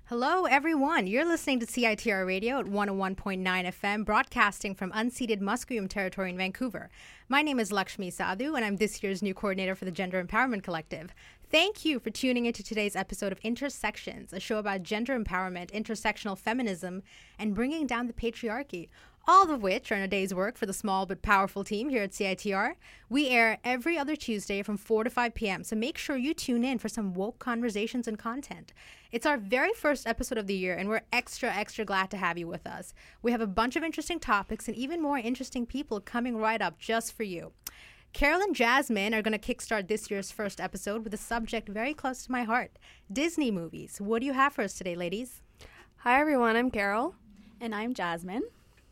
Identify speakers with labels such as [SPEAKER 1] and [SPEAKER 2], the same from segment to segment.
[SPEAKER 1] Hello, everyone. You're listening to CITR Radio at 101.9 FM, broadcasting from unceded Musqueam territory in Vancouver. My name is Lakshmi Sadhu, and I'm this year's new coordinator for the Gender Empowerment Collective. Thank you for tuning into today's episode of Intersections, a show about gender empowerment, intersectional feminism, and bringing down the patriarchy. All of which are in a day's work for the small but powerful team here at CITR. We air every other Tuesday from 4 to 5 p.m., so make sure you tune in for some woke conversations and content. It's our very first episode of the year, and we're extra glad to have you with us. We have a bunch of interesting topics and even more interesting people coming right up just for you. Carol and Jasmine are going to kickstart this year's first episode with a subject very close to my heart, Disney movies. What do you have for us today, ladies?
[SPEAKER 2] Hi, everyone. I'm Carol.
[SPEAKER 3] And I'm Jasmine.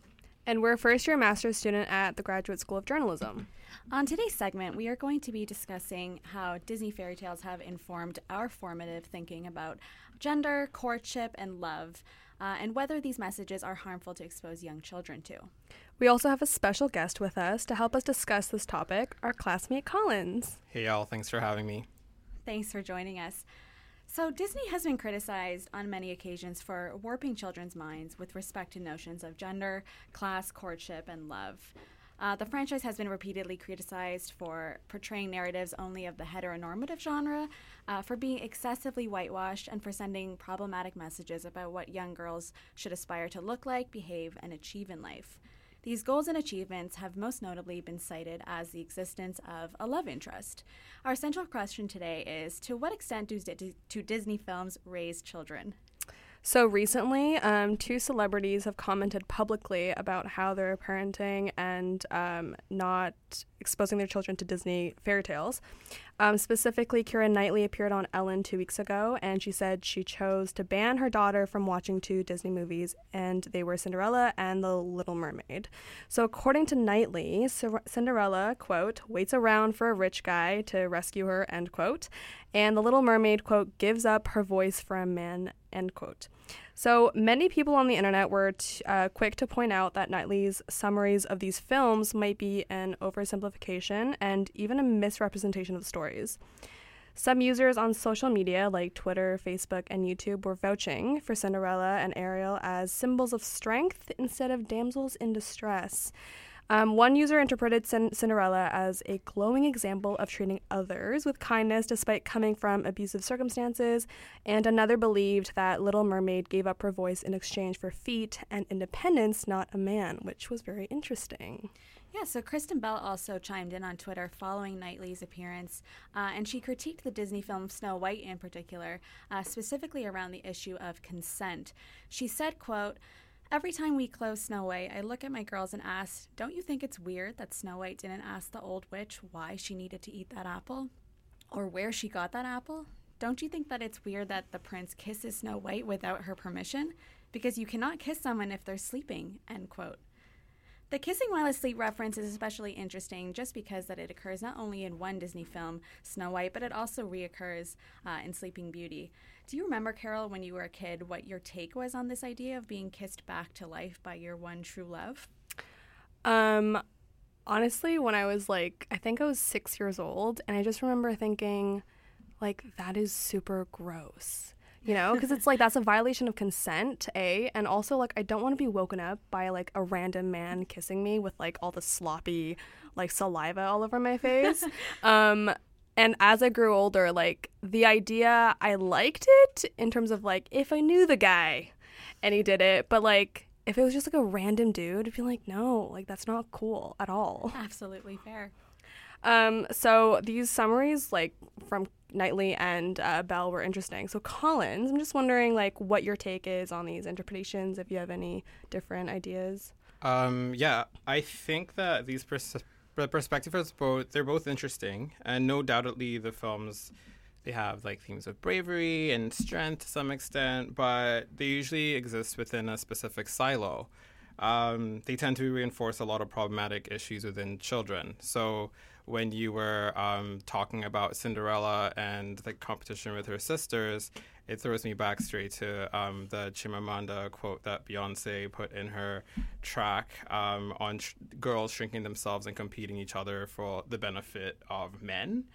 [SPEAKER 2] And we're a first-year master's student at the Graduate School of Journalism.
[SPEAKER 3] On today's segment, we are going to be discussing how Disney fairy tales have informed our formative thinking about gender, courtship, and love, and whether these messages are harmful to expose young children to.
[SPEAKER 2] We also have a special guest with us to help us discuss this topic, our classmate Collins.
[SPEAKER 4] Hey, y'all. Thanks for having me.
[SPEAKER 3] Thanks for joining us. So Disney has been criticized on many occasions for warping children's minds with respect to notions of gender, class, courtship, and love. The franchise has been repeatedly criticized for portraying narratives only of the heteronormative genre, for being excessively whitewashed, and for sending problematic messages about what young girls should aspire to look like, behave, and achieve in life. These goals and achievements have most notably been cited as the existence of a love interest. Our central question today is, to what extent do Disney films raise children?
[SPEAKER 2] So recently, two celebrities have commented publicly about how they're parenting and not exposing their children to Disney fairy tales. Specifically, Keira Knightley appeared on Ellen 2 weeks ago, and she said she chose to ban her daughter from watching two Disney movies, and they were Cinderella and The Little Mermaid. So according to Knightley, Cinderella, quote, waits around for a rich guy to rescue her, end quote, and The Little Mermaid, quote, gives up her voice for a man, end quote. So many people on the internet were quick to point out that Knightley's summaries of these films might be an oversimplification and even a misrepresentation of the stories. Some users on social media like Twitter, Facebook, and YouTube were vouching for Cinderella and Ariel as symbols of strength instead of damsels in distress. One user interpreted Cinderella as a glowing example of treating others with kindness despite coming from abusive circumstances, and another believed that Little Mermaid gave up her voice in exchange for feet and independence, not a man, which was very interesting.
[SPEAKER 3] Yeah, so Kristen Bell also chimed in on Twitter following Knightley's appearance, and she critiqued the Disney film Snow White in particular, specifically around the issue of consent. She said, quote, every time we close Snow White, I look at my girls and ask, don't you think it's weird that Snow White didn't ask the old witch why she needed to eat that apple? Or where she got that apple? Don't you think that it's weird that the prince kisses Snow White without her permission? Because you cannot kiss someone if they're sleeping, end quote. The kissing while asleep reference is especially interesting just because that it occurs not only in one Disney film, Snow White, but it also reoccurs in Sleeping Beauty. Do you remember, Carol, when you were a kid, what your take was on this idea of being kissed back to life by your one true love?
[SPEAKER 2] Honestly, when I was I think I was 6 years old, and I just remember thinking, that is super gross. You know, because it's that's a violation of consent, A, and also I don't want to be woken up by a random man kissing me with all the sloppy saliva all over my face. And as I grew older, the idea, I liked it in terms of if I knew the guy and he did it, but if it was just a random dude, I'd be no, that's not cool at all.
[SPEAKER 3] Absolutely fair.
[SPEAKER 2] So these summaries from Knightley and Bell were interesting. So Collins, I'm just wondering what your take is on these interpretations, if you have any different ideas.
[SPEAKER 4] Yeah, I think that these perspectives they're both interesting, and no doubtedly the films, they have themes of bravery and strength to some extent, but they usually exist within a specific silo. They tend to reinforce a lot of problematic issues within children. So when you were talking about Cinderella and the competition with her sisters, it throws me back straight to the Chimamanda quote that Beyonce put in her track on girls shrinking themselves and competing each other for the benefit of men.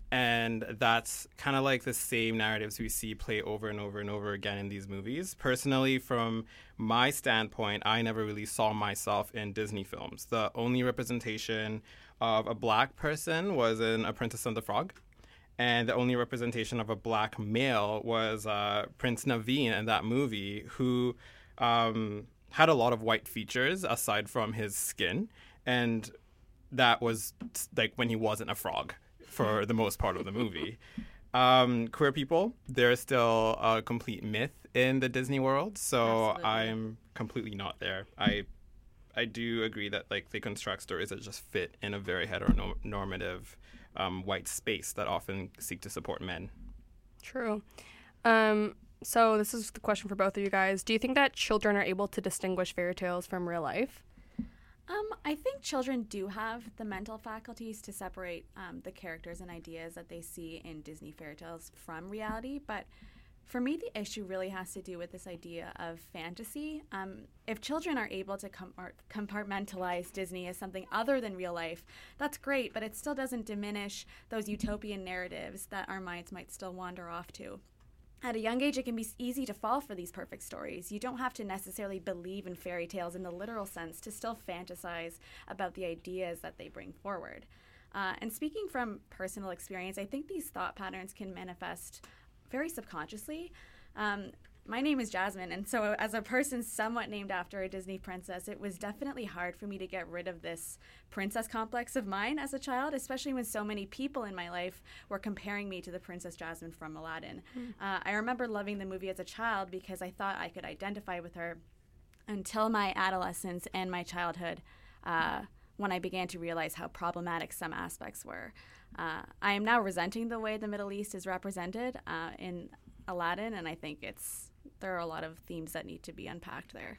[SPEAKER 4] And that's kind of like the same narratives we see play over and over and over again in these movies. Personally, from my standpoint, I never really saw myself in Disney films. The only representation of a black person was in A Princess and the Frog. And the only representation of a black male was Prince Naveen in that movie, who had a lot of white features aside from his skin. And that was like when he wasn't a frog for the most part of the movie. Queer people, they're still a complete myth in the Disney world, so
[SPEAKER 3] Absolutely.
[SPEAKER 4] I'm completely not there. I do agree that like they construct stories that just fit in a very heteronormative white space that often seek to support men.
[SPEAKER 2] True. So this is the question for both of you guys. Do you think that children are able to distinguish fairy tales from real life?
[SPEAKER 3] I think children do have the mental faculties to separate the characters and ideas that they see in Disney fairy tales from reality, but for me, the issue really has to do with this idea of fantasy. If children are able to compartmentalize Disney as something other than real life, that's great, but it still doesn't diminish those utopian narratives that our minds might still wander off to. At a young age, it can be easy to fall for these perfect stories. You don't have to necessarily believe in fairy tales in the literal sense to still fantasize about the ideas that they bring forward. And speaking from personal experience, I think these thought patterns can manifest very subconsciously. My name is Jasmine, and so as a person somewhat named after a Disney princess, it was definitely hard for me to get rid of this princess complex of mine as a child, especially when so many people in my life were comparing me to the Princess Jasmine from Aladdin. I remember loving the movie as a child because I thought I could identify with her until my adolescence and my childhood, when I began to realize how problematic some aspects were. I am now resenting the way the Middle East is represented in Aladdin, and I think there are a lot of themes that need to be unpacked there.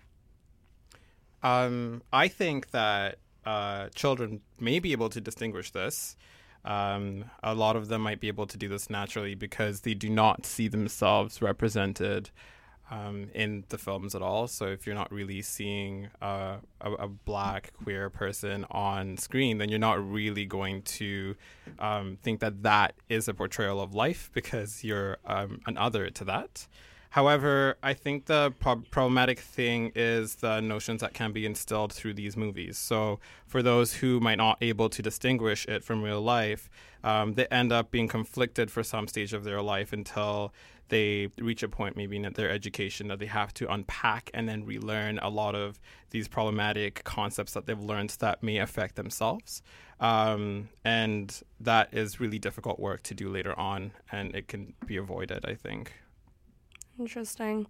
[SPEAKER 4] I think that children may be able to distinguish this. A lot of them might be able to do this naturally because they do not see themselves represented in the films at all. So if you're not really seeing a black queer person on screen, then you're not really going to think that that is a portrayal of life because you're an other to that. However, I think the problematic thing is the notions that can be instilled through these movies. So for those who might not able to distinguish it from real life, they end up being conflicted for some stage of their life until they reach a point maybe in their education that they have to unpack and then relearn a lot of these problematic concepts that they've learned that may affect themselves. And that is really difficult work to do later on, and it can be avoided, I think.
[SPEAKER 2] Interesting.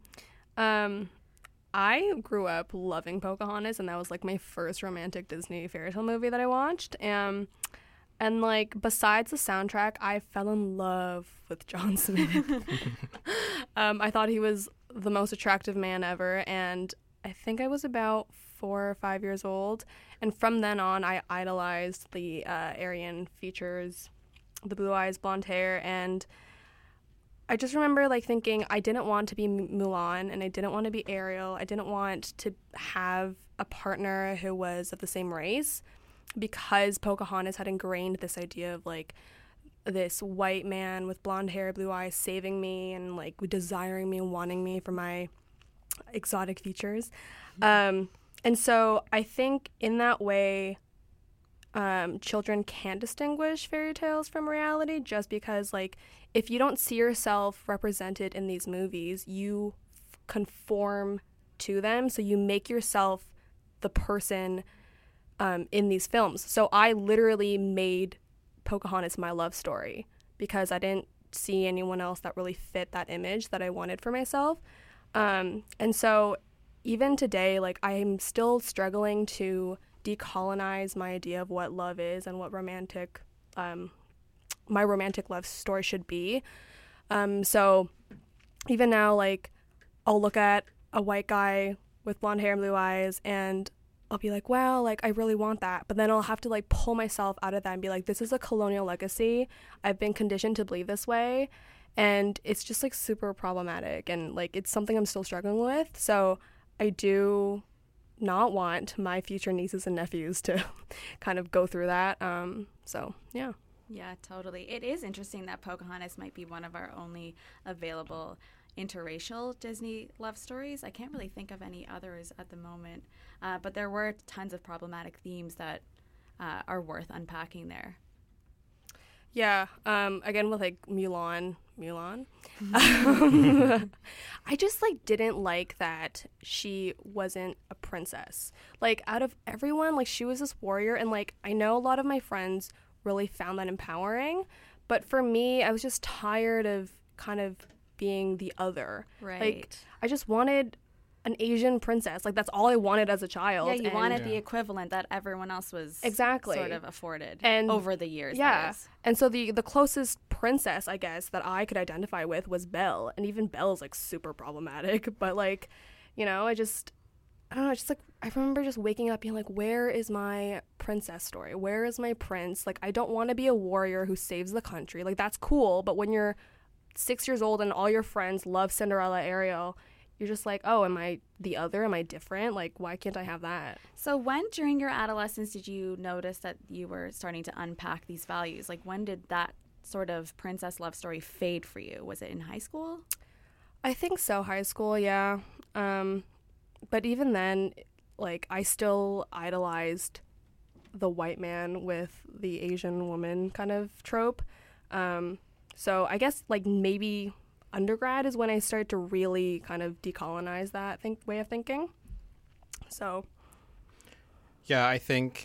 [SPEAKER 2] I grew up loving Pocahontas, and that was like my first romantic Disney fairy tale movie that I watched. And like besides the soundtrack, I fell in love with John Smith. I thought he was the most attractive man ever, and I think I was about 4 or 5 years old. And from then on, I idolized the Aryan features, the blue eyes, blonde hair, and I just remember like thinking I didn't want to be Mulan and I didn't want to be Ariel. I didn't want to have a partner who was of the same race because Pocahontas had ingrained this idea of like this white man with blonde hair, blue eyes saving me and like desiring me and wanting me for my exotic features. And so I think in that way, children can distinguish fairy tales from reality just because like if you don't see yourself represented in these movies, you conform to them. So you make yourself the person in these films. So I literally made Pocahontas my love story because I didn't see anyone else that really fit that image that I wanted for myself. And so even today, like I'm still struggling to decolonize my idea of what love is and what my romantic love story should be. So even now, like I'll look at a white guy with blonde hair and blue eyes and I'll be like, wow, like I really want that. But then I'll have to like pull myself out of that and be like, this is a colonial legacy. I've been conditioned to believe this way. And it's just like super problematic. And like, it's something I'm still struggling with. So I do not want my future nieces and nephews to kind of go through that. So, yeah.
[SPEAKER 3] Yeah, totally. It is interesting that Pocahontas might be one of our only available interracial Disney love stories. I can't really think of any others at the moment, but there were tons of problematic themes that are worth unpacking there.
[SPEAKER 2] Yeah, again with like Mulan. I just like didn't like that she wasn't a princess. Like out of everyone, like she was this warrior, and like I know a lot of my friends really found that empowering, but for me, I was just tired of kind of being the other.
[SPEAKER 3] Right.
[SPEAKER 2] Like I just wanted an Asian princess. Like that's all I wanted as a child.
[SPEAKER 3] Yeah, you wanted the equivalent that everyone else was
[SPEAKER 2] exactly
[SPEAKER 3] sort of afforded
[SPEAKER 2] and
[SPEAKER 3] over the years.
[SPEAKER 2] Yeah, and so the closest princess, I guess, that I could identify with was Belle, and even Belle is like super problematic. But like, you know, I don't know. Just like I remember just waking up being like, where is my princess story? Where is my prince? Like I don't want to be a warrior who saves the country. Like that's cool, but when you're 6 years old and all your friends love Cinderella, Ariel, you're just like, oh, am I the other? Am I different? Like, why can't I have that?
[SPEAKER 3] So when during your adolescence did you notice that you were starting to unpack these values? Like when did that sort of princess love story fade for you? Was it in high school?
[SPEAKER 2] I think so, high school, yeah. But even then, like, I still idolized the white man with the Asian woman kind of trope. So I guess, like, maybe undergrad is when I started to really kind of decolonize that way of thinking. So
[SPEAKER 4] yeah, I think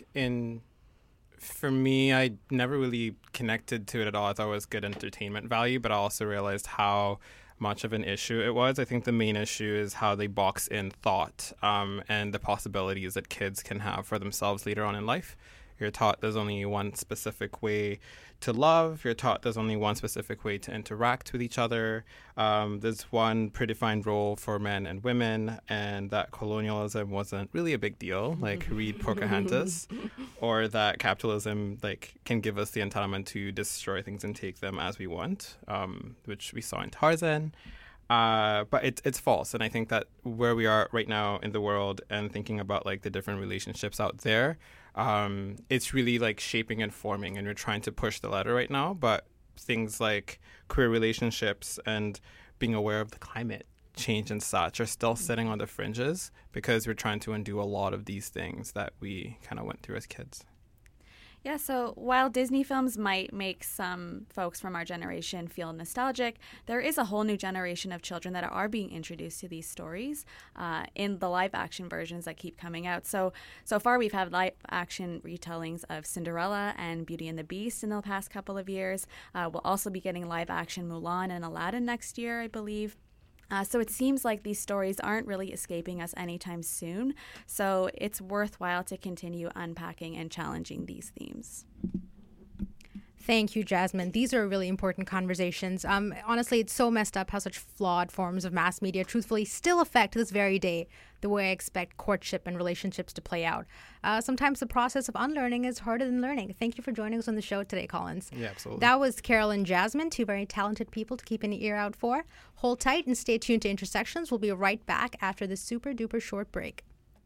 [SPEAKER 4] for me, I never really connected to it at all. I thought it was good entertainment value, but I also realized how much of an issue it was. I think the main issue is how they box in thought and the possibilities that kids can have for themselves later on in life. You're taught there's only one specific way to love. You're taught there's only one specific way to interact with each other. There's one predefined role for men and women, and that colonialism wasn't really a big deal, like read Pocahontas, or that capitalism like can give us the entitlement to destroy things and take them as we want, which we saw in Tarzan. But it's false. And I think that where we are right now in the world and thinking about like the different relationships out there, it's really like shaping and forming, and we're trying to push the ladder right now. But things like queer relationships and being aware of the climate change and such are still sitting on the fringes because we're trying to undo a lot of these things that we kind of went through as kids.
[SPEAKER 3] Yeah, so while Disney films might make some folks from our generation feel nostalgic, there is a whole new generation of children that are being introduced to these stories in the live-action versions that keep coming out. So far we've had live-action retellings of Cinderella and Beauty and the Beast in the past couple of years. We'll also be getting live-action Mulan and Aladdin next year, I believe. So it seems like these stories aren't really escaping us anytime soon. So it's worthwhile to continue unpacking and challenging these themes.
[SPEAKER 1] Thank you, Jasmine. These are really important conversations. Honestly, it's so messed up how such flawed forms of mass media truthfully still affect to this very day the way I expect courtship and relationships to play out. Sometimes the process of unlearning is harder than learning. Thank you for joining us on the show today, Collins.
[SPEAKER 4] Yeah, absolutely.
[SPEAKER 1] That was Carol and Jasmine, two very talented people to keep an ear out for. Hold tight and stay tuned to Intersections. We'll be right back after this super duper short break.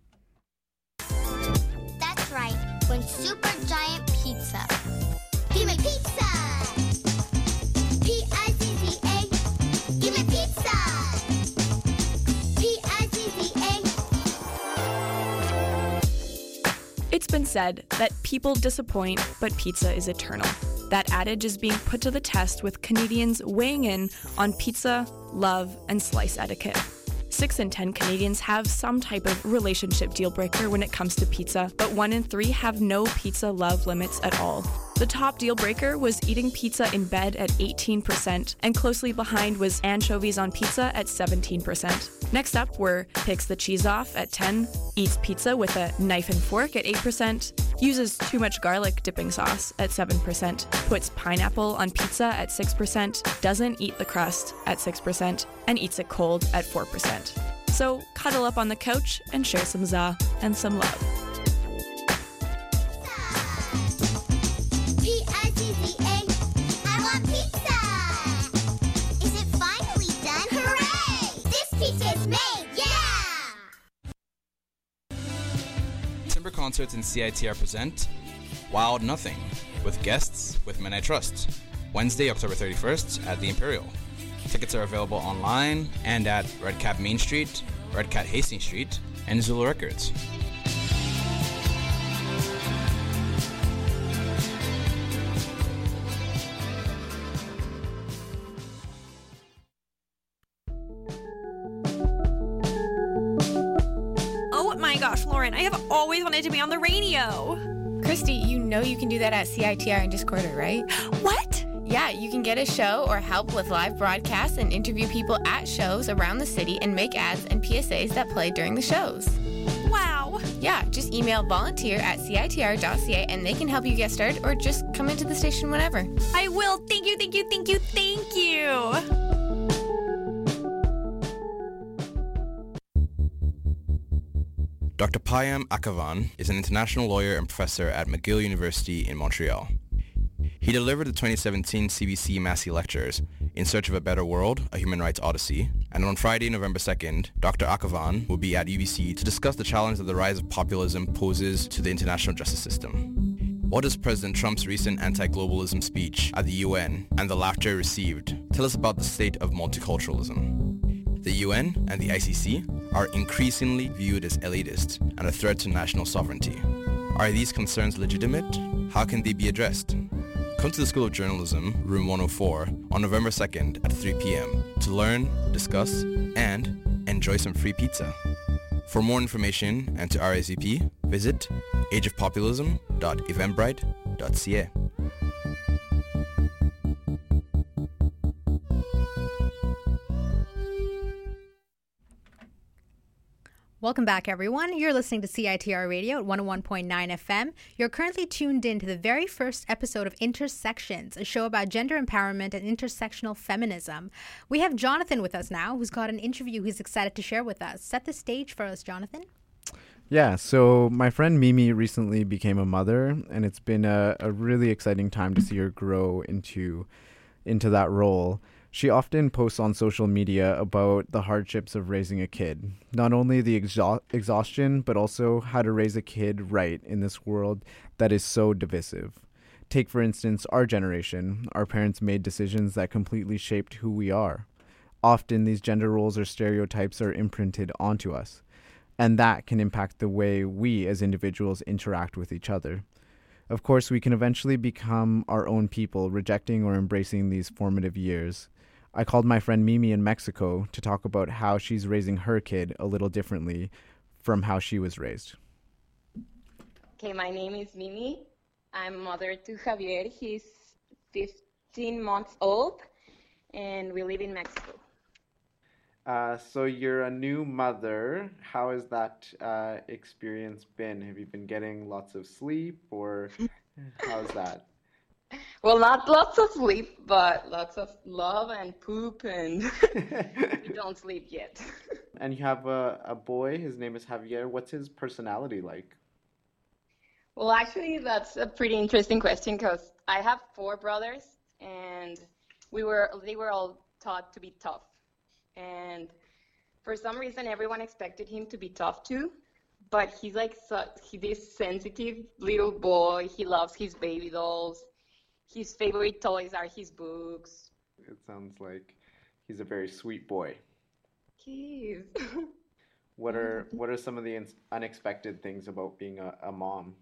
[SPEAKER 5] That's right. When Super Giant Pizza. Give me pizza! P-I-Z-Z-A. Give me pizza! P-I-Z-Z-A.
[SPEAKER 6] It's been said that people disappoint, but pizza is eternal. That adage is being put to the test with Canadians weighing in on pizza, love, and slice etiquette. 6 in 10 Canadians have some type of relationship deal breaker when it comes to pizza, but 1 in 3 have no pizza love limits at all. The top deal breaker was eating pizza in bed at 18%, and closely behind was anchovies on pizza at 17%. Next up were picks the cheese off at 10%, eats pizza with a knife and fork at 8%, uses too much garlic dipping sauce at 7%, puts pineapple on pizza at 6%, doesn't eat the crust at 6%, and eats it cold at 4%. So cuddle up on the couch and share some za and some love.
[SPEAKER 5] P-I-Z-Z-A. I want pizza! Is it finally done? Hooray! This pizza is made, yeah!
[SPEAKER 7] Timber Concerts and CITR present Wild Nothing, with guests with Men I Trust, Wednesday, October 31st at the Imperial. Tickets are available online and at Red Cat Main Street, Red Cat Hastings Street, and Zulu Records.
[SPEAKER 8] Oh my gosh, Lauren, I have always wanted to be on the radio.
[SPEAKER 9] Christy, you know you can do that at CITR in Discorder, right?
[SPEAKER 8] What?
[SPEAKER 9] Yeah, you can get a show or help with live broadcasts and interview people at shows around the city and make ads and PSAs that play during the shows.
[SPEAKER 8] Wow.
[SPEAKER 9] Yeah, just email volunteer@citr.ca and they can help you get started or just come into the station whenever.
[SPEAKER 8] I will. Thank you, thank you, thank you, thank you.
[SPEAKER 7] Dr. Payam Akavan is an international lawyer and professor at McGill University in Montreal. He delivered the 2017 CBC Massey Lectures, In Search of a Better World, A Human Rights Odyssey, and on Friday, November 2nd, Dr. Akavan will be at UBC to discuss the challenge that the rise of populism poses to the international justice system. What does President Trump's recent anti-globalism speech at the UN and the laughter received tell us about the state of multiculturalism? The UN and the ICC are increasingly viewed as elitist and a threat to national sovereignty. Are these concerns legitimate? How can they be addressed? Come to the School of Journalism, Room 104, on November 2nd at 3 p.m. to learn, discuss, and enjoy some free pizza. For more information and to RSVP, visit ageofpopulism.eventbrite.ca.
[SPEAKER 1] Welcome back, everyone. You're listening to CITR Radio at 101.9 FM. You're currently tuned in to the very first episode of Intersections, a show about gender empowerment and intersectional feminism. We have Jonathan with us now, who's got an interview he's excited to share with us. Set the stage for us, Jonathan.
[SPEAKER 10] Yeah, so my friend Mimi recently became a mother, and it's been a really exciting time to see her grow into that role. She often posts on social media about the hardships of raising a kid, not only the exhaustion, but also how to raise a kid right in this world that is so divisive. Take, for instance, our generation. Our parents made decisions that completely shaped who we are. Often these gender roles or stereotypes are imprinted onto us, and that can impact the way we as individuals interact with each other. Of course, we can eventually become our own people, rejecting or embracing these formative years. I called my friend Mimi in Mexico to talk about how she's raising her kid a little differently from how she was raised.
[SPEAKER 11] Okay, my name is Mimi. I'm mother to Javier. He's 15 months old, and we live in Mexico.
[SPEAKER 10] So you're a new mother. How has that experience been? Have you been getting lots of sleep, or how's that?
[SPEAKER 11] Well, not lots of sleep, but lots of love and poop, and we don't sleep yet.
[SPEAKER 10] And you have a boy. His name is Javier. What's his personality like?
[SPEAKER 11] Well, actually, that's a pretty interesting question because I have 4 brothers, and they were all taught to be tough. And for some reason, everyone expected him to be tough too. But he's like this sensitive little boy. He loves his baby dolls. His favorite toys are his books.
[SPEAKER 10] It sounds like he's a very sweet boy.
[SPEAKER 11] He is.
[SPEAKER 10] What are some of the unexpected things about being a mom?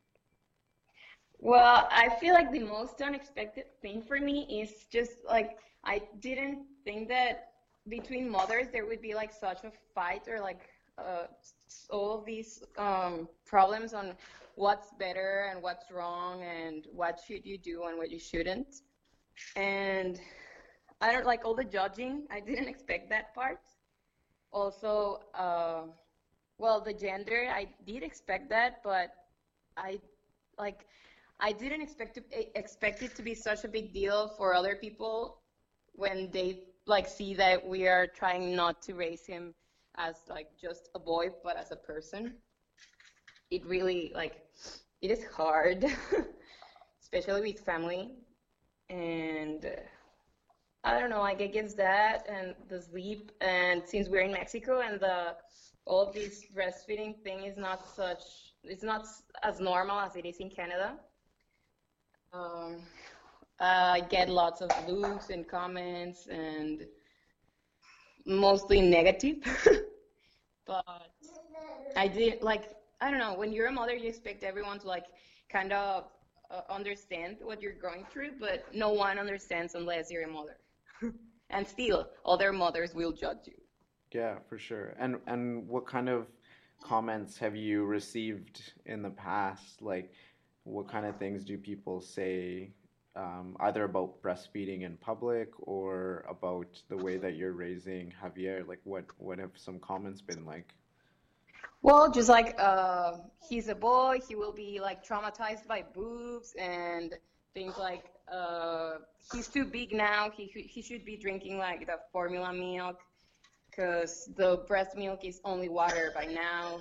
[SPEAKER 11] Well, I feel like the most unexpected thing for me is just like I didn't think that between mothers there would be like such a fight or like all of these problems on what's better and what's wrong and what should you do and what you shouldn't. And I don't like all the judging. I didn't expect that part. Also, well, the gender, I did expect that, but I didn't expect it to be such a big deal for other people when they like see that we are trying not to raise him as like just a boy, but as a person. It really it is hard, especially with family. And I don't know, I guess that and the sleep, and since we're in Mexico and all of this breastfeeding thing is not as normal as it is in Canada. Um, I get lots of looks and comments and mostly negative. But I did like, I don't know, when you're a mother, you expect everyone to like kind of understand what you're going through, but no one understands unless you're a mother. And still, other mothers will judge you.
[SPEAKER 10] Yeah, for sure. And what kind of comments have you received in the past? Like, what kind of things do people say, either about breastfeeding in public or about the way that you're raising Javier? Like, what have some comments been like?
[SPEAKER 11] Well, just like he's a boy, he will be like traumatized by boobs and things like he's too big now. He should be drinking like the formula milk because the breast milk is only water by now.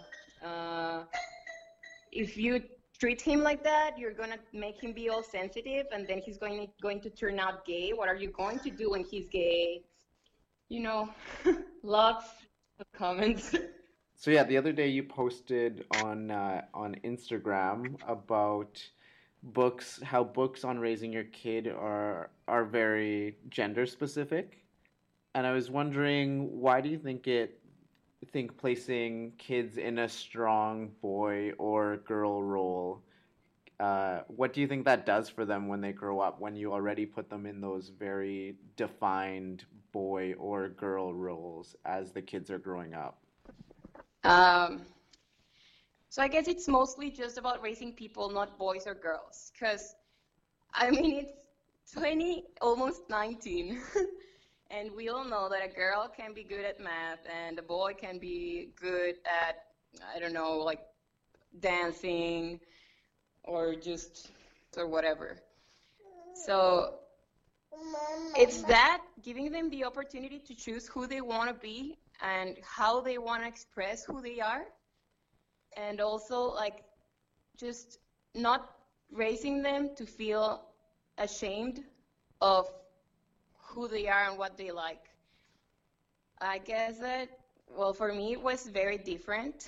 [SPEAKER 11] If you treat him like that, you're gonna make him be all sensitive, and then he's going to turn out gay. What are you going to do when he's gay? You know, lots of comments.
[SPEAKER 10] So yeah, the other day you posted on Instagram about books, how books on raising your kid are very gender specific. And I was wondering, why do you think placing kids in a strong boy or girl role, what do you think that does for them when they grow up, when you already put them in those very defined boy or girl roles as the kids are growing up?
[SPEAKER 11] Um, so I guess it's mostly just about raising people, not boys or girls. Because, I mean, it's 20, almost 19. And we all know that a girl can be good at math and a boy can be good at, I don't know, like dancing or just, or whatever. So it's that, giving them the opportunity to choose who they want to be and how they want to express who they are. And also, like, just not raising them to feel ashamed of who they are and what they like. I guess that, well, for me, it was very different.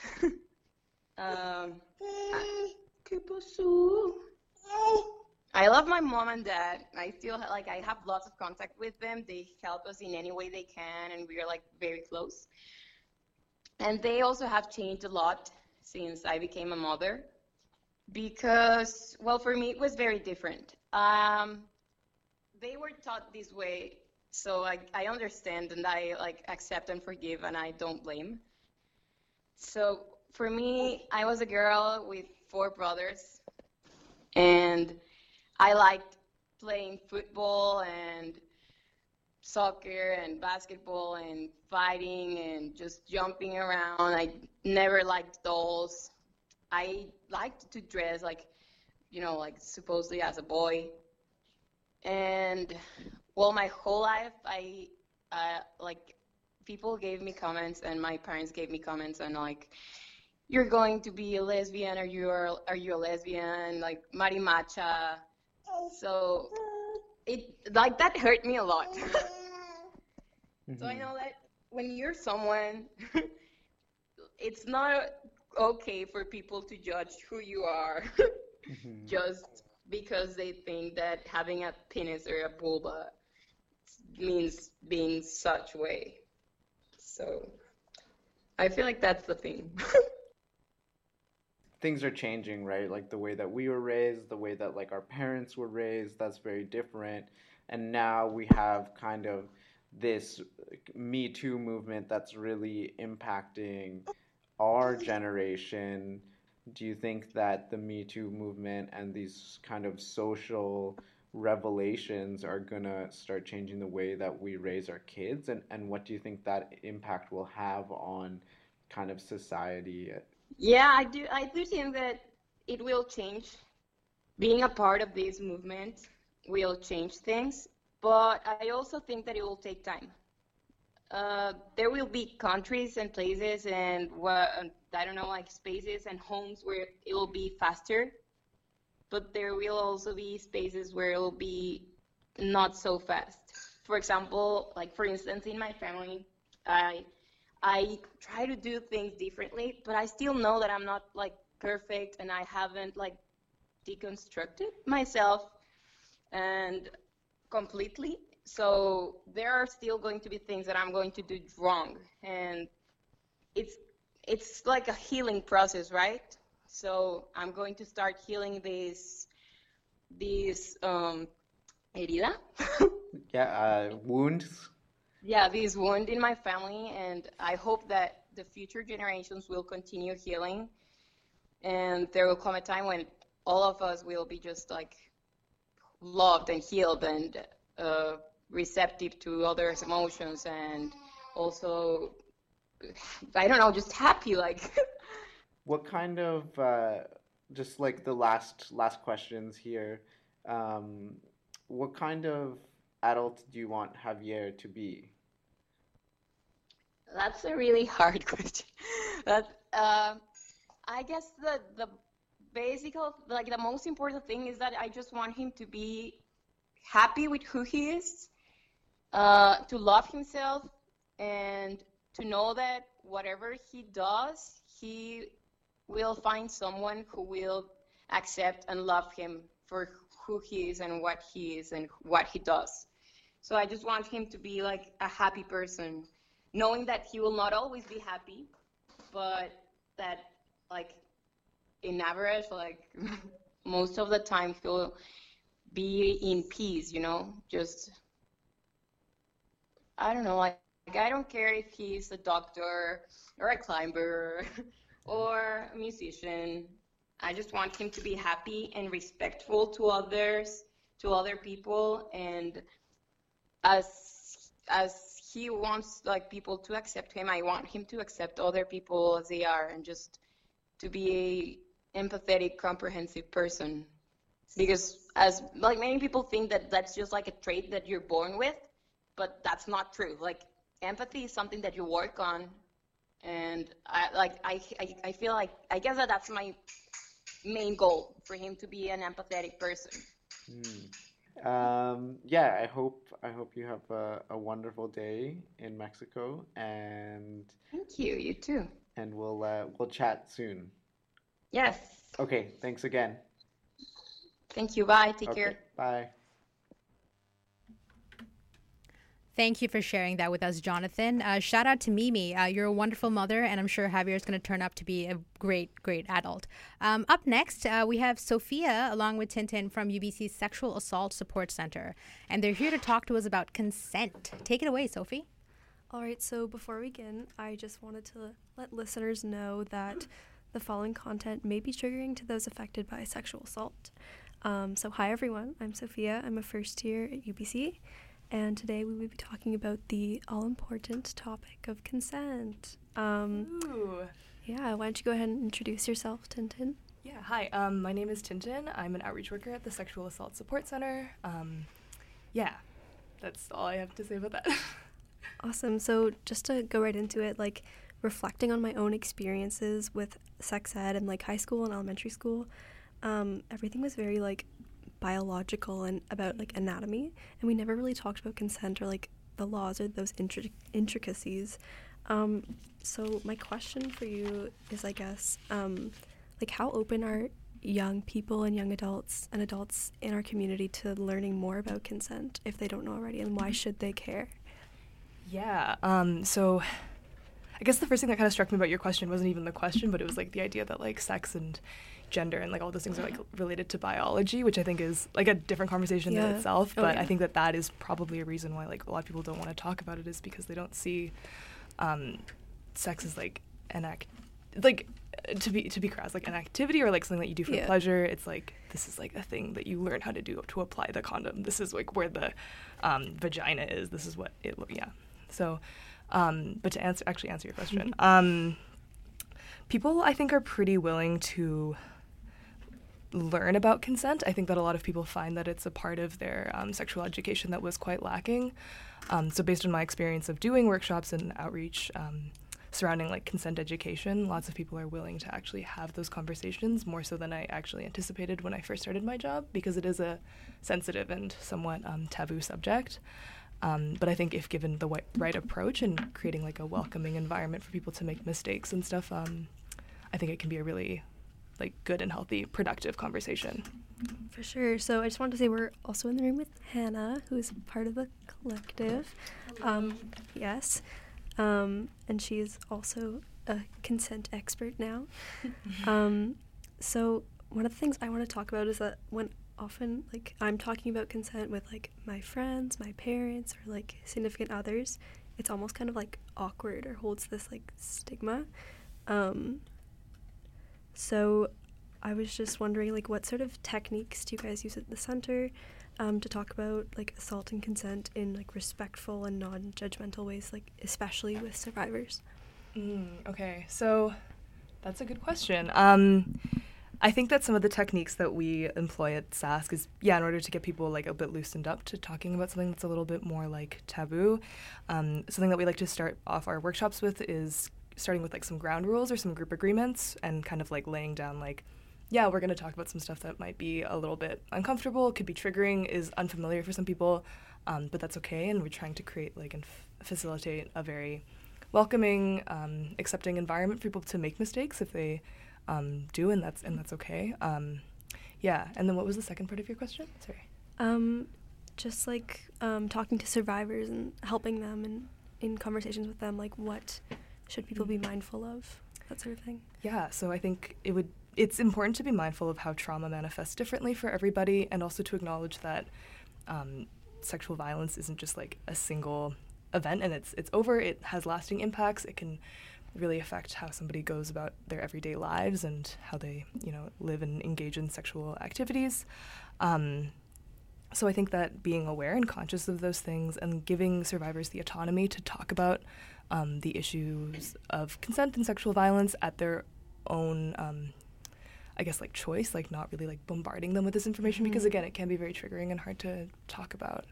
[SPEAKER 11] ¿Qué pasó? I love my mom and dad. I still like I have lots of contact with them. They help us in any way they can, and we are like very close. And they also have changed a lot since I became a mother, because, well, for me it was very different. They were taught this way, so I understand and I like accept and forgive, and I don't blame. So for me, I was a girl with 4 brothers, and I liked playing football and soccer and basketball and fighting and just jumping around. I never liked dolls. I liked to dress like, you know, like supposedly as a boy. And well, my whole life, I like people gave me comments, and my parents gave me comments on like, you're going to be a lesbian, are you a lesbian, like marimacha. So it like that hurt me a lot. So I know that when you're someone, it's not okay for people to judge who you are just because they think that having a penis or a vulva means being such way. So I feel like that's the thing.
[SPEAKER 10] Things are changing, right? Like the way that we were raised, the way that like our parents were raised, that's very different. And now we have kind of this Me Too movement that's really impacting our generation. Do you think that the Me Too movement and these kind of social revelations are gonna start changing the way that we raise our kids? And what do you think that impact will have on kind of society?
[SPEAKER 11] Yeah, I do think that it will change. Being a part of this movement will change things, but I also think that it will take time. There will be countries and places and I don't know, like spaces and homes where it will be faster, but there will also be spaces where it will be not so fast. For example, like for instance, in my family, I try to do things differently, but I still know that I'm not like perfect, and I haven't like deconstructed myself and completely. So there are still going to be things that I'm going to do wrong, and it's like a healing process, right? So I'm going to start healing this herida.
[SPEAKER 10] Wounds.
[SPEAKER 11] Yeah, this wound in my family, and I hope that the future generations will continue healing, and there will come a time when all of us will be just like loved and healed and receptive to others' emotions, and also, I don't know, just happy, like.
[SPEAKER 10] What kind of just like the last questions here? What kind of adult do you want Javier to be?
[SPEAKER 11] That's a really hard question. But I guess the basic, like the most important thing is that I just want him to be happy with who he is, to love himself, and to know that whatever he does, he will find someone who will accept and love him for who he is and what he is and what he does. So I just want him to be like a happy person, knowing that he will not always be happy, but that like in average, like most of the time he'll be in peace, just, I don't know, like I don't care if he's a doctor or a climber or a musician. I just want him to be happy and respectful to others, to other people, and as he wants like people to accept him, I want him to accept other people as they are, and just to be a empathetic, comprehensive person. Because as like many people think that that's just like a trait that you're born with, but that's not true. Like empathy is something that you work on, and I feel like I guess that's my main goal, for him to be an empathetic person.
[SPEAKER 10] Yeah, I hope you have a wonderful day in Mexico, and
[SPEAKER 11] thank you. You too.
[SPEAKER 10] And we'll chat soon.
[SPEAKER 11] Yes.
[SPEAKER 10] Okay. Thanks again.
[SPEAKER 11] Thank you. Bye. Take care.
[SPEAKER 10] Bye.
[SPEAKER 1] Thank you for sharing that with us, Jonathan. Shout out to Mimi. You're a wonderful mother, and I'm sure Javier is going to turn up to be a great adult. Up next, we have Sophia along with Tintin from UBC's Sexual Assault Support Center, and they're here to talk to us about consent. Take it away, Sophie.
[SPEAKER 2] All right, so before we begin, I just wanted to let listeners know that the following content may be triggering to those affected by sexual assault. So hi, everyone. I'm Sophia. I'm a first year at UBC. And today we will be talking about the all-important topic of consent. Yeah, why don't you go ahead and introduce yourself, Tintin?
[SPEAKER 12] Yeah, hi. My name is Tintin. I'm an outreach worker at the Sexual Assault Support Center. Yeah, that's all I have to say about that.
[SPEAKER 2] Awesome. So just to go right into it, like reflecting on my own experiences with sex ed and like high school and elementary school, everything was very like biological and about like anatomy, and we never really talked about consent or like the laws or those intricacies. So my question for you is, I guess, like how open are young people and young adults and adults in our community to learning more about consent if they don't know already, and why should they care?
[SPEAKER 12] Yeah, so I guess the first thing that kind of struck me about your question wasn't even the question, but it was like the idea that like sex and gender and like all those things are like related to biology, which I think is like a different conversation in itself. But I think that is probably a reason why like a lot of people don't want to talk about it, is because they don't see sex as like an act, like to be crass, like an activity or like something that you do for pleasure. It's like this is like a thing that you learn how to do to apply the condom. This is like where the vagina is. This is what it So but to answer your question, people I think are pretty willing to learn about consent. I think that a lot of people find that it's a part of their sexual education that was quite lacking. So based on my experience of doing workshops and outreach surrounding like consent education, lots of people are willing to actually have those conversations, more so than I actually anticipated when I first started my job, because it is a sensitive and somewhat taboo subject. But I think if given the right approach and creating like a welcoming environment for people to make mistakes and stuff, I think it can be a really like good and healthy, productive conversation.
[SPEAKER 13] For sure. So I just wanted to say we're also in the room with Hannah, who is part of the collective. Yes. And she's also a consent expert now. So one of the things I want to talk about is that when often, like, I'm talking about consent with, like, my friends, my parents, or, like, significant others, it's almost kind of, like, awkward or holds this, like, stigma. So I was just wondering, like, what sort of techniques do you guys use at the center to talk about, like, assault and consent in, like, respectful and non-judgmental ways, like, especially with survivors?
[SPEAKER 12] Okay, so that's a good question. I think that some of the techniques that we employ at SASC is, in order to get people, like, a bit loosened up to talking about something that's a little bit more, like, taboo. Something that we like to start off our workshops with is starting with, like, some ground rules or some group agreements and kind of, like, laying down, like, we're going to talk about some stuff that might be a little bit uncomfortable, could be triggering, is unfamiliar for some people, but that's okay, and we're trying to create, like, and facilitate a very welcoming, accepting environment for people to make mistakes if they do, and that's okay. And then what was the second part of your question? Sorry.
[SPEAKER 13] Just like talking to survivors and helping them and in conversations with them, like, what should people be mindful of, that sort of thing.
[SPEAKER 12] Yeah, so I think it's important to be mindful of how trauma manifests differently for everybody, and also to acknowledge that sexual violence isn't just, like, a single event and it's over. It has lasting impacts. It can really affect how somebody goes about their everyday lives and how they, live and engage in sexual activities. So I think that being aware and conscious of those things and giving survivors the autonomy to talk about the issues of consent and sexual violence at their own, like, choice, like, not really, like, bombarding them with this information, because, again, it can be very triggering and hard to talk about.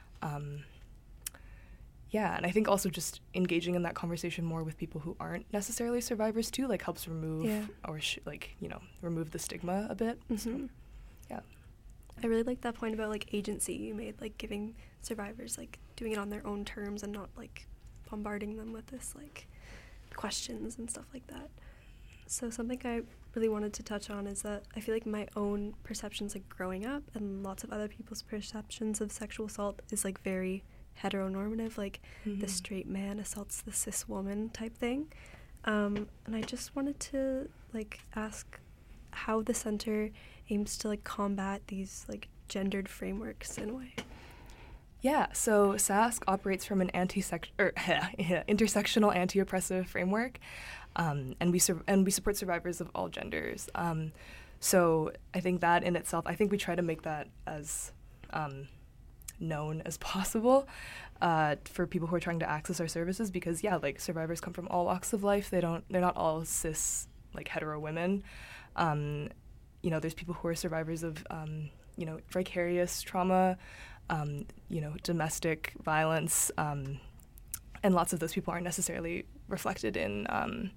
[SPEAKER 12] And I think also just engaging in that conversation more with people who aren't necessarily survivors too, like, helps remove remove the stigma a bit. So,
[SPEAKER 13] I really like that point about, like, agency you made, like, giving survivors, like, doing it on their own terms and not, like, bombarding them with this, like, questions and stuff like that. So something I really wanted to touch on is that I feel like my own perceptions, like, growing up and lots of other people's perceptions of sexual assault is, like, very heteronormative, like, the straight man assaults the cis woman type thing. And I just wanted to, like, ask how the center aims to, like, combat these, like, gendered frameworks in a way.
[SPEAKER 12] Yeah, so SASC operates from an intersectional anti-oppressive framework, and we support survivors of all genders. So I think that in itself, I think we try to make that as known as possible for people who are trying to access our services, because like, survivors come from all walks of life. They're not all cis, like, hetero women. There's people who are survivors of vicarious trauma, domestic violence, and lots of those people aren't necessarily reflected in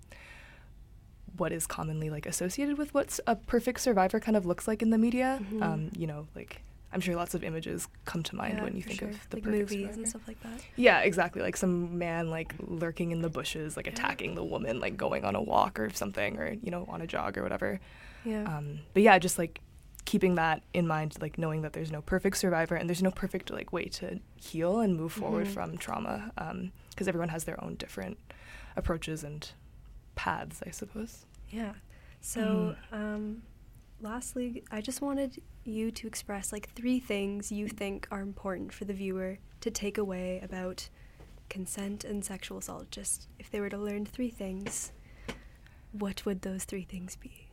[SPEAKER 12] what is commonly, like, associated with what's a perfect survivor kind of looks like in the media. Like, I'm sure lots of images come to mind when you think of the, like, perfect
[SPEAKER 13] movies
[SPEAKER 12] survivor.
[SPEAKER 13] And stuff like that.
[SPEAKER 12] Yeah, exactly. Like, some man, like, lurking in the bushes, like, attacking the woman, like, going on a walk or something, or, on a jog or whatever.
[SPEAKER 13] Yeah.
[SPEAKER 12] But yeah, just, like, keeping that in mind, like, knowing that there's no perfect survivor and there's no perfect, like, way to heal and move forward from trauma, because everyone has their own different approaches and paths, I suppose.
[SPEAKER 13] Yeah. So, lastly, I just wanted you to express, like, 3 things you think are important for the viewer to take away about consent and sexual assault. Just if they were to learn 3 things, what would those 3 things be?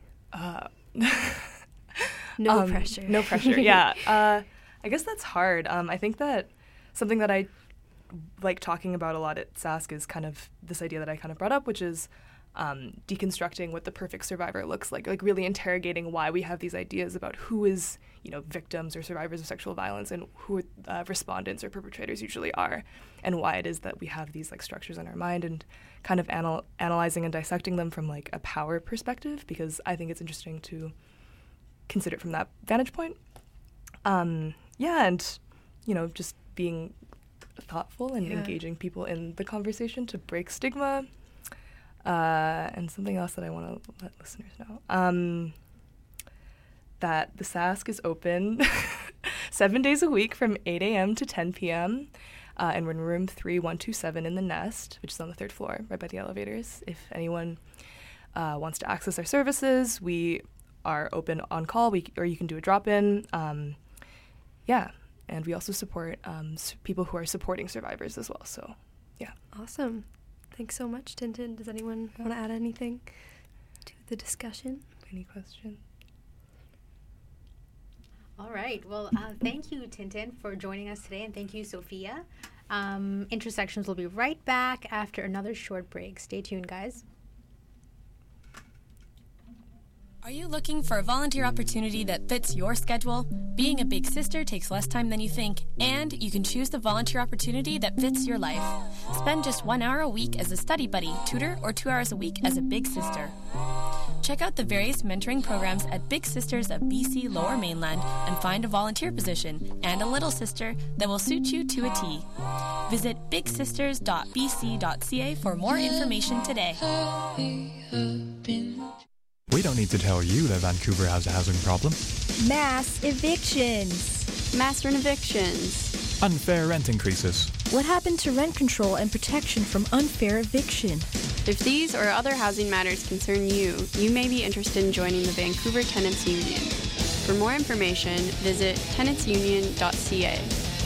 [SPEAKER 13] No pressure.
[SPEAKER 12] No pressure, yeah. I guess that's hard. I think that something that I like talking about a lot at SASC is kind of this idea that I kind of brought up, which is deconstructing what the perfect survivor looks like really interrogating why we have these ideas about who is, victims or survivors of sexual violence and who respondents or perpetrators usually are, and why it is that we have these, like, structures in our mind, and kind of analyzing and dissecting them from, like, a power perspective, because I think it's interesting to consider it from that vantage point. And, just being thoughtful and engaging people in the conversation to break stigma. And something else that I want to let listeners know. that the SASC is open 7 days a week from 8 a.m. to 10 p.m. And we're in room 3127 in the Nest, which is on the 3rd floor, right by the elevators. If anyone wants to access our services, we are open on call, or you can do a drop-in. And we also support people who are supporting survivors as well. So, yeah.
[SPEAKER 13] Awesome. Thanks so much, Tintin. Does anyone want to add anything to the discussion?
[SPEAKER 12] Any questions?
[SPEAKER 1] All right. Well, thank you, Tintin, for joining us today, and thank you, Sophia. Intersections will be right back after another short break. Stay tuned, guys.
[SPEAKER 14] Are you looking for a volunteer opportunity that fits your schedule? Being a big sister takes less time than you think, and you can choose the volunteer opportunity that fits your life. Spend just 1 hour a week as a study buddy, tutor, or 2 hours a week as a big sister. Check out the various mentoring programs at Big Sisters of BC Lower Mainland and find a volunteer position and a little sister that will suit you to a T. Visit bigsisters.bc.ca for more information today.
[SPEAKER 15] We don't need to tell you that Vancouver has a housing problem.
[SPEAKER 16] Mass evictions.
[SPEAKER 17] Mass evictions.
[SPEAKER 15] Unfair rent increases.
[SPEAKER 16] What happened to rent control and protection from unfair eviction?
[SPEAKER 17] If these or other housing matters concern you, you may be interested in joining the Vancouver Tenants Union. For more information, visit tenantsunion.ca.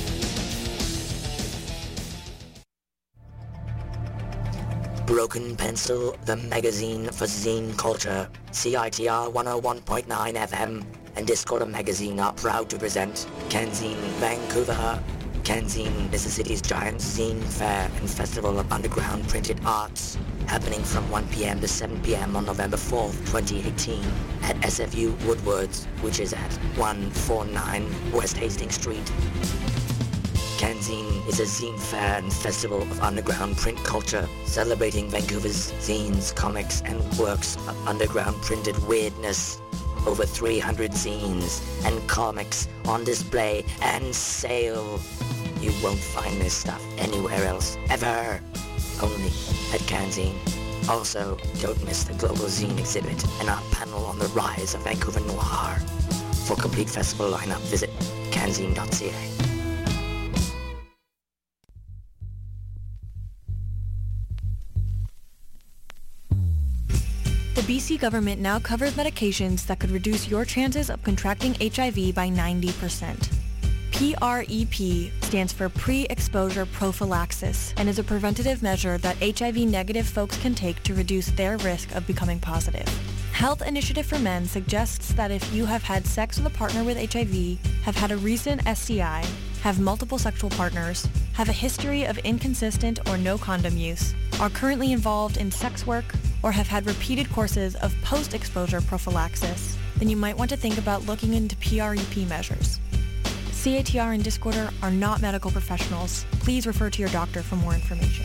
[SPEAKER 18] Broken Pencil, the magazine for zine culture. CITR 101.9 FM and Discorder Magazine are proud to present Canzine Vancouver. Canzine is the city's giant zine fair and festival of underground printed arts, happening from 1 p.m. to 7 p.m. on November 4th, 2018 at SFU Woodwards, which is at 149 West Hastings Street. Canzine is a zine fair and festival of underground print culture, celebrating Vancouver's zines, comics, and works of underground printed weirdness. Over 300 zines and comics on display and sale. You won't find this stuff anywhere else, ever. Only at Canzine. Also, don't miss the Global Zine exhibit and our panel on the rise of Vancouver Noir. For complete festival lineup, visit canzine.ca.
[SPEAKER 16] The BC government now covers medications that could reduce your chances of contracting HIV by 90%. PrEP stands for pre-exposure prophylaxis and is a preventative measure that HIV-negative folks can take to reduce their risk of becoming positive. Health Initiative for Men suggests that if you have had sex with a partner with HIV, have had a recent STI, have multiple sexual partners, have a history of inconsistent or no condom use, are currently involved in sex work, or have had repeated courses of post-exposure prophylaxis, then you might want to think about looking into PrEP measures. CITR and Discorder are not medical professionals. Please refer to your doctor for more information.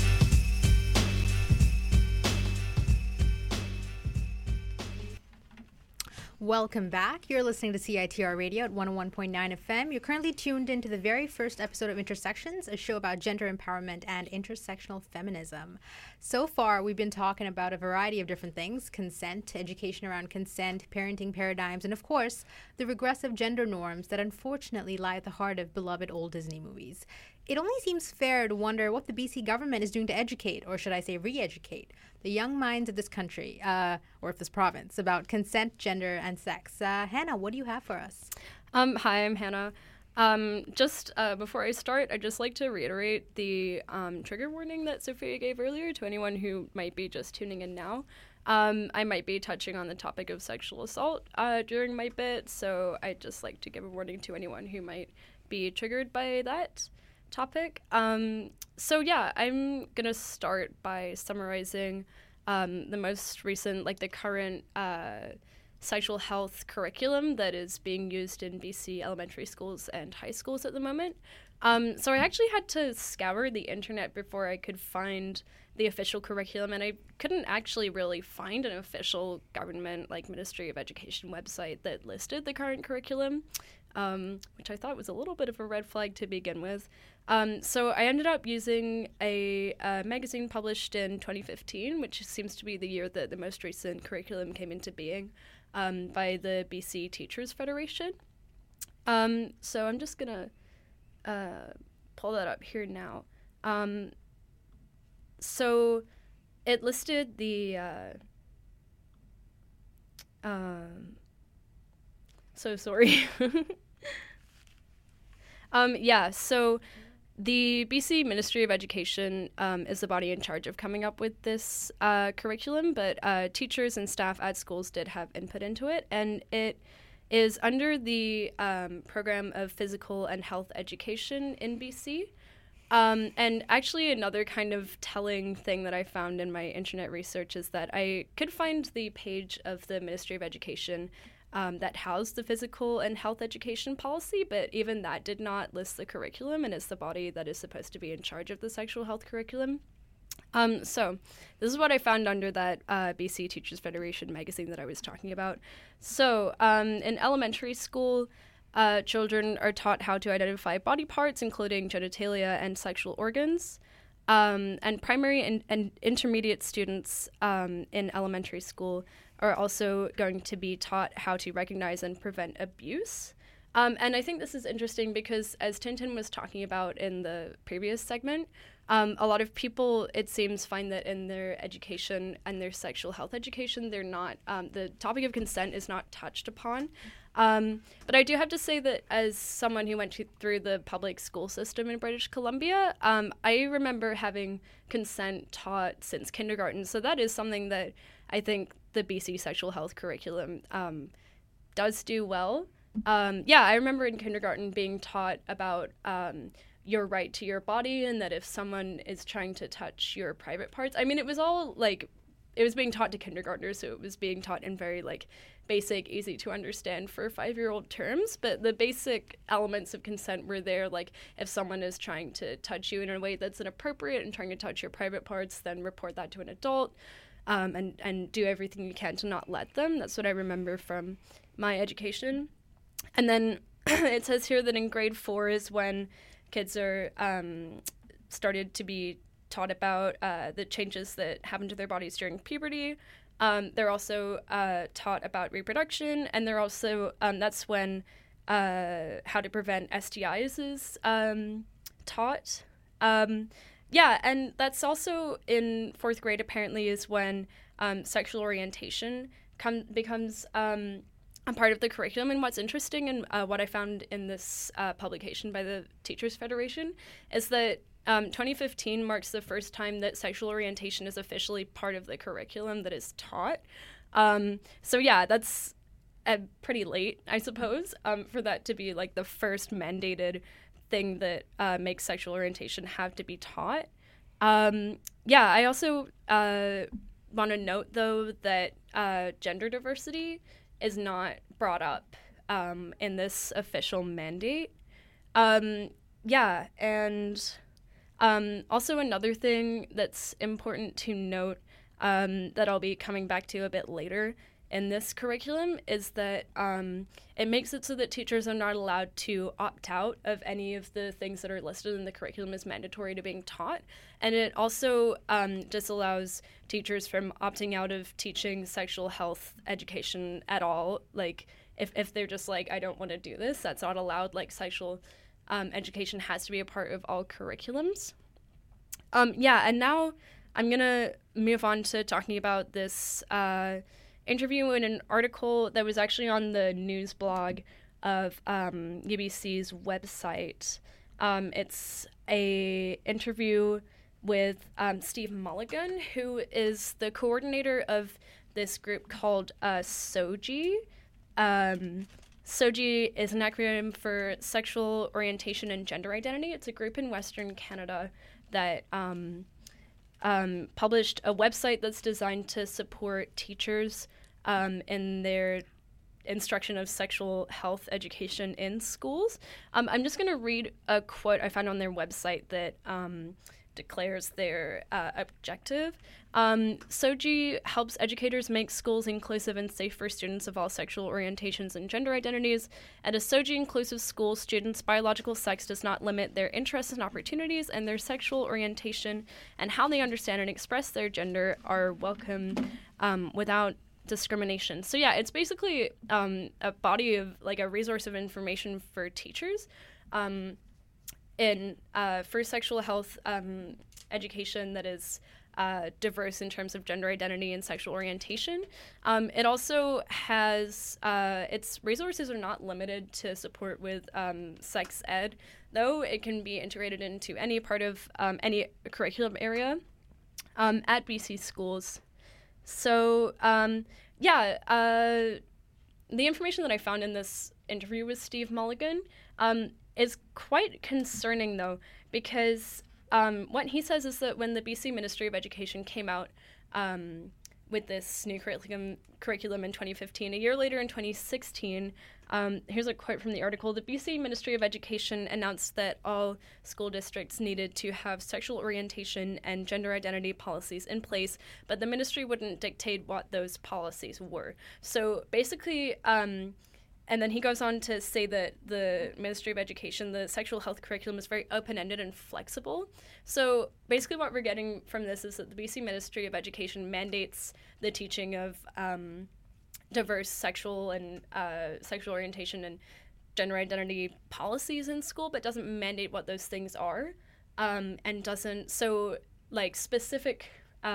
[SPEAKER 1] Welcome back. You're listening to CITR Radio at 101.9 FM. You're currently tuned into the very first episode of Intersections, a show about gender empowerment and intersectional feminism. So far, we've been talking about a variety of different things: consent, education around consent, parenting paradigms, and of course, the regressive gender norms that unfortunately lie at the heart of beloved old Disney movies. It only seems fair to wonder what the BC government is doing to educate, or should I say re-educate, the young minds of this country, or of this province, about consent, gender, and sex. Hannah, what do you have for us?
[SPEAKER 2] Hi, I'm Hannah. Before I start, I'd just like to reiterate the trigger warning that Sophia gave earlier to anyone who might be just tuning in now. I might be touching on the topic of sexual assault during my bit, so I'd just like to give a warning to anyone who might be triggered by that topic. I'm going to start by summarizing the most recent, the current sexual health curriculum that is being used in BC elementary schools and high schools at the moment. So I actually had to scour the internet before I could find the official curriculum, and I couldn't actually really find an official government, Ministry of Education website that listed the current curriculum, which I thought was a little bit of a red flag to begin with. So I ended up using a magazine published in 2015, which seems to be the year that the most recent curriculum came into being. by the BC Teachers Federation. So I'm just going to pull that up here now. So it listed the... so sorry. So the BC Ministry of Education is the body in charge of coming up with this curriculum, but teachers and staff at schools did have input into it, and it is under the program of physical and health education in BC. And actually another kind of telling thing that I found in my internet research is that I could find the page of the Ministry of Education that housed the physical and health education policy, but even that did not list the curriculum, and it's the body that is supposed to be in charge of the sexual health curriculum. So this is what I found under that BC Teachers Federation magazine that I was talking about. So in elementary school, children are taught how to identify body parts, including genitalia and sexual organs. And primary and intermediate students in elementary school are also going to be taught how to recognize and prevent abuse. And I think this is interesting because, as Tintin was talking about in the previous segment, a lot of people, it seems, find that in their education and their sexual health education, they're not, the topic of consent is not touched upon. But I do have to say that as someone who went through the public school system in British Columbia, I remember having consent taught since kindergarten. So that is something that I think the BC sexual health curriculum does do well. I remember in kindergarten being taught about your right to your body, and that if someone is trying to touch your private parts, I mean, it was all like, it was being taught to kindergartners, so it was being taught in very like basic, easy to understand for 5-year-old terms, but the basic elements of consent were there. Like, if someone is trying to touch you in a way that's inappropriate and trying to touch your private parts, then report that to an adult, and do everything you can to not let them. That's what I remember from my education. And then it says here that in grade 4 is when kids are started to be taught about the changes that happen to their bodies during puberty. They're also taught about reproduction, and they're also, that's when how to prevent STIs is taught. And that's also in 4th grade, apparently, is when sexual orientation becomes a part of the curriculum. And what's interesting, and what I found in this publication by the Teachers Federation, is that 2015 marks the first time that sexual orientation is officially part of the curriculum that is taught. That's pretty late, I suppose, for that to be like the first mandated thing that makes sexual orientation have to be taught. I also want to note, though, that gender diversity is not brought up in this official mandate. Also another thing that's important to note that I'll be coming back to a bit later in this curriculum is that it makes it so that teachers are not allowed to opt out of any of the things that are listed in the curriculum as mandatory to being taught. And it also disallows teachers from opting out of teaching sexual health education at all. Like, if they're just like, I don't want to do this, that's not allowed. Like, sexual education has to be a part of all curriculums. And now I'm going to move on to talking about this interview in an article that was actually on the news blog of UBC's website. It's a interview with Steve Mulligan, who is the coordinator of this group called SOGI. SOGI is an acronym for Sexual Orientation and Gender Identity. It's a group in Western Canada that published a website that's designed to support teachers in their instruction of sexual health education in schools. I'm just going to read a quote I found on their website that declares their objective. SOGI helps educators make schools inclusive and safe for students of all sexual orientations and gender identities. At a SOGI inclusive school, students' biological sex does not limit their interests and opportunities, and their sexual orientation and how they understand and express their gender are welcome without discrimination. So yeah, it's basically a body of like a resource of information for teachers for sexual health education that is diverse in terms of gender identity and sexual orientation. It also has, its resources are not limited to support with sex ed, though it can be integrated into any part of any curriculum area at BC schools. So, the information that I found in this interview with Steve Mulligan is quite concerning, though, because what he says is that when the BC Ministry of Education came out with this new curriculum in 2015, a year later in 2016, here's a quote from the article, the BC Ministry of Education announced that all school districts needed to have sexual orientation and gender identity policies in place, but the ministry wouldn't dictate what those policies were. So basically, and then he goes on to say that the Ministry of Education, the sexual health curriculum is very open-ended and flexible. So basically what we're getting from this is that the BC Ministry of Education mandates the teaching of diverse sexual and sexual orientation and gender identity policies in school, but doesn't mandate what those things are, and doesn't, so like specific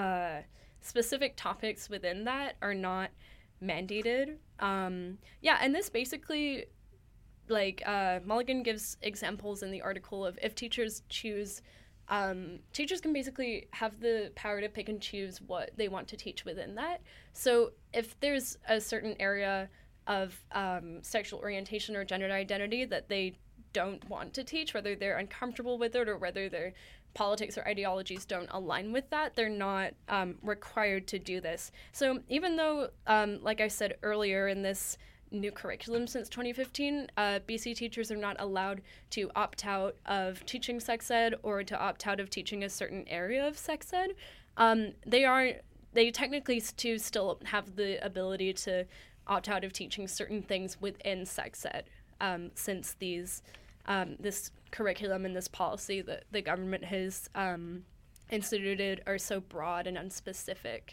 [SPEAKER 2] topics within that are not mandated. And this basically, like, Mulligan gives examples in the article of if teachers choose, teachers can basically have the power to pick and choose what they want to teach within that. So if there's a certain area of sexual orientation or gender identity that they don't want to teach, whether they're uncomfortable with it or whether their politics or ideologies don't align with that, they're not required to do this. So even though, like I said earlier, in this new curriculum since 2015, BC teachers are not allowed to opt out of teaching sex ed or to opt out of teaching a certain area of sex ed. They technically still have the ability to opt out of teaching certain things within sex ed, since this curriculum and this policy that the government has instituted are so broad and unspecific.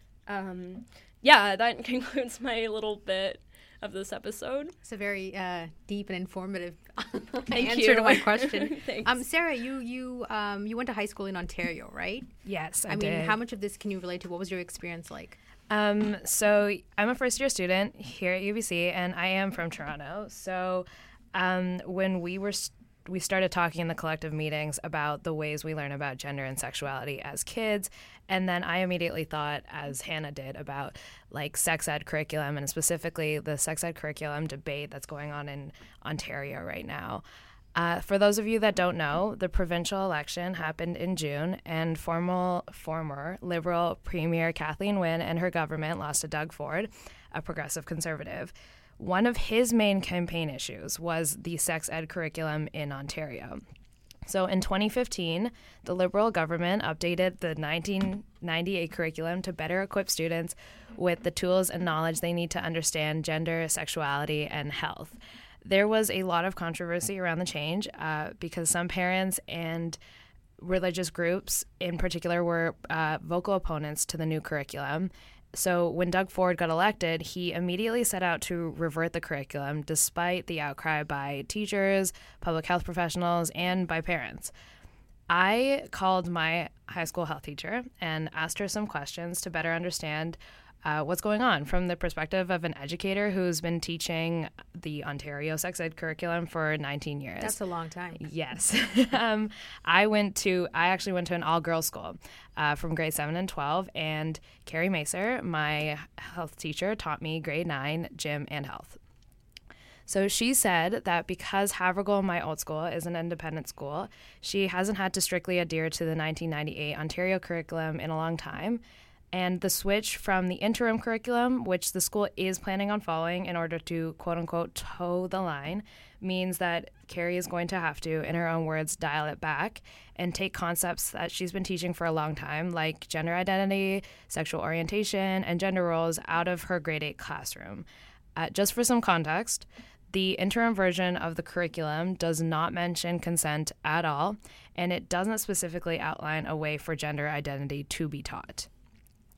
[SPEAKER 2] That concludes my little bit of this episode.
[SPEAKER 1] It's a very deep and informative
[SPEAKER 2] Thank
[SPEAKER 1] answer
[SPEAKER 2] you.
[SPEAKER 1] to my question.
[SPEAKER 2] Thanks.
[SPEAKER 1] Sarah, you went to high school in Ontario, right?
[SPEAKER 19] Yes, I
[SPEAKER 1] mean,
[SPEAKER 19] did.
[SPEAKER 1] how much of this can you relate to? What was your experience like?
[SPEAKER 19] So I'm a first-year student here at UBC, and I am from Toronto. So when we started talking in the collective meetings about the ways we learn about gender and sexuality as kids. And then I immediately thought, as Hannah did, about like sex ed curriculum and specifically the sex ed curriculum debate that's going on in Ontario right now. For those of you that don't know, the provincial election happened in June, and former Liberal Premier Kathleen Wynne and her government lost to Doug Ford, a progressive conservative. One of his main campaign issues was the sex ed curriculum in Ontario. So in 2015, the Liberal government updated the 1998 curriculum to better equip students with the tools and knowledge they need to understand gender, sexuality, and health. There was a lot of controversy around the change because some parents and religious groups in particular were vocal opponents to the new curriculum. So when Doug Ford got elected, he immediately set out to revert the curriculum despite the outcry by teachers, public health professionals, and by parents. I called my high school health teacher and asked her some questions to better understand what's going on from the perspective of an educator who's been teaching the Ontario sex ed curriculum for 19 years.
[SPEAKER 1] That's a long time.
[SPEAKER 19] Yes. I actually went to an all-girls school from grade 7 and 12, and Carrie Macer, my health teacher, taught me grade 9 gym and health. So she said that because Havergal, my old school, is an independent school, she hasn't had to strictly adhere to the 1998 Ontario curriculum in a long time. And the switch from the interim curriculum, which the school is planning on following in order to, quote-unquote, toe the line, means that Carrie is going to have to, in her own words, dial it back and take concepts that she's been teaching for a long time, like gender identity, sexual orientation, and gender roles, out of her grade 8 classroom. Just for some context, the interim version of the curriculum does not mention consent at all, and it doesn't specifically outline a way for gender identity to be taught.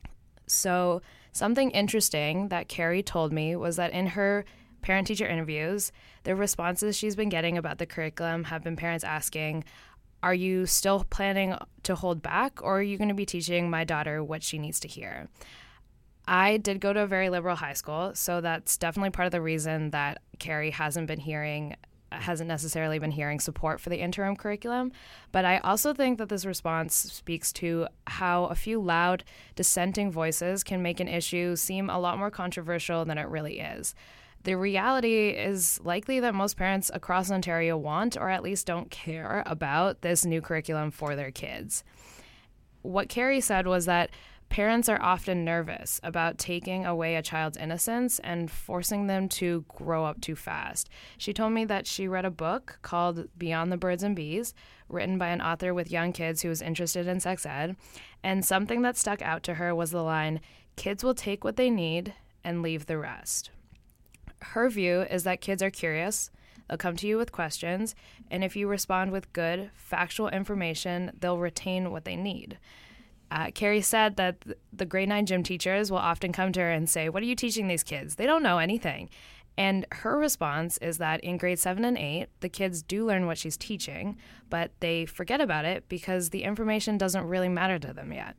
[SPEAKER 19] So something interesting that Carrie told me was that in her parent-teacher interviews, the responses she's been getting about the curriculum have been parents asking, are you still planning to hold back, or are you going to be teaching my daughter what she needs to hear? I did go to a very liberal high school, so that's definitely part of the reason that Carrie hasn't necessarily been hearing support for the interim curriculum. But I also think that this response speaks to how a few loud dissenting voices can make an issue seem a lot more controversial than it really is. The reality is likely that most parents across Ontario want, or at least don't care about, this new curriculum for their kids. What Carrie said was that parents are often nervous about taking away a child's innocence and forcing them to grow up too fast. She told me that she read a book called Beyond the Birds and Bees, written by an author with young kids who was interested in sex ed, and something that stuck out to her was the line, "Kids will take what they need and leave the rest." Her view is that kids are curious, they'll come to you with questions, and if you respond with good, factual information, they'll retain what they need. Carrie said that the grade 9 gym teachers will often come to her and say, "What are you teaching these kids? They don't know anything." And her response is that in grade 7 and 8, the kids do learn what she's teaching, but they forget about it because the information doesn't really matter to them yet.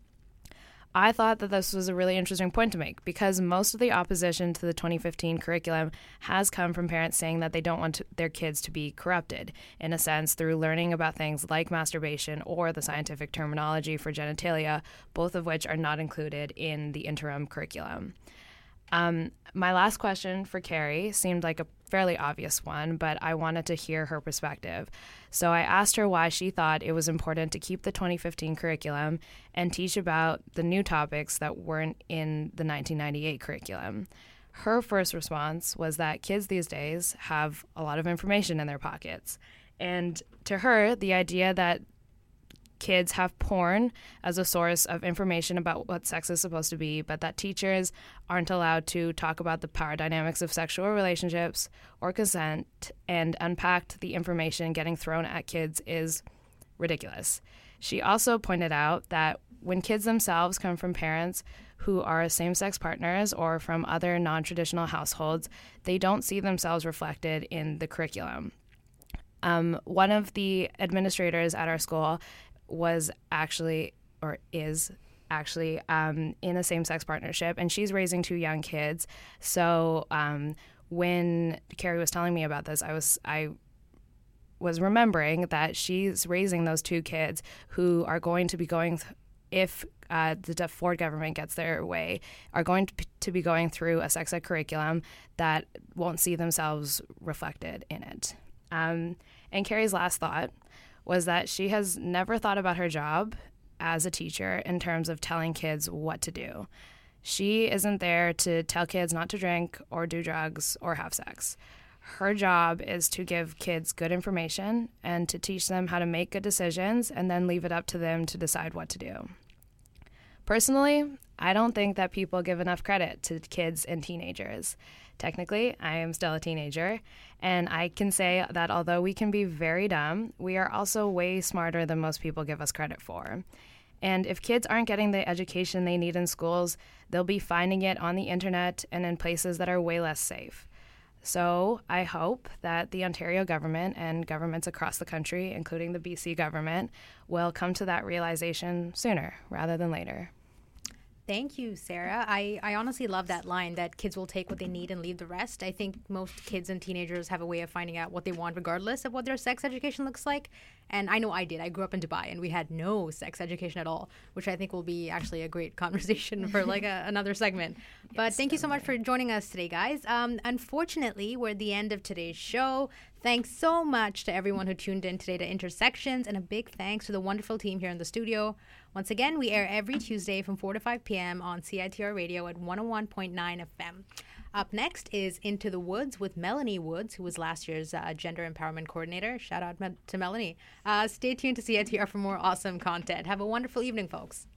[SPEAKER 19] I thought that this was a really interesting point to make because most of the opposition to the 2015 curriculum has come from parents saying that they don't want their kids to be corrupted, in a sense, through learning about things like masturbation or the scientific terminology for genitalia, both of which are not included in the interim curriculum. My last question for Carrie seemed like a fairly obvious one, but I wanted to hear her perspective. So I asked her why she thought it was important to keep the 2015 curriculum and teach about the new topics that weren't in the 1998 curriculum. Her first response was that kids these days have a lot of information in their pockets. And to her, the idea that kids have porn as a source of information about what sex is supposed to be, but that teachers aren't allowed to talk about the power dynamics of sexual relationships or consent and unpack the information getting thrown at kids is ridiculous. She also pointed out that when kids themselves come from parents who are same-sex partners or from other non-traditional households, they don't see themselves reflected in the curriculum. One of the administrators at our school is actually in a same-sex partnership, and she's raising 2 young kids. So when Carrie was telling me about this, I was remembering that she's raising those 2 kids who are going to be going, if the Ford government gets their way, are going to be going through a sex ed curriculum that won't see themselves reflected in it. And Carrie's last thought was that she has never thought about her job as a teacher in terms of telling kids what to do. She isn't there to tell kids not to drink or do drugs or have sex. Her job is to give kids good information and to teach them how to make good decisions and then leave it up to them to decide what to do. Personally, I don't think that people give enough credit to kids and teenagers. Technically, I am still a teenager, and I can say that although we can be very dumb, we are also way smarter than most people give us credit for. And if kids aren't getting the education they need in schools, they'll be finding it on the internet and in places that are way less safe. So I hope that the Ontario government and governments across the country, including the BC government, will come to that realization sooner rather than later.
[SPEAKER 1] Thank you, Sarah. I honestly love that line that kids will take what they need and leave the rest. I think most kids and teenagers have a way of finding out what they want regardless of what their sex education looks like. And I know I did. I grew up in Dubai and we had no sex education at all, which I think will be actually a great conversation for like another segment. But thank you so much for joining us today, guys. Unfortunately, we're at the end of today's show. Thanks so much to everyone who tuned in today to Intersections, and a big thanks to the wonderful team here in the studio. Once again, we air every Tuesday from 4 to 5 p.m. on CITR Radio at 101.9 FM. Up next is Into the Woods with Melanie Woods, who was last year's Gender Empowerment Coordinator. Shout out to Melanie. Stay tuned to CITR for more awesome content. Have a wonderful evening, folks.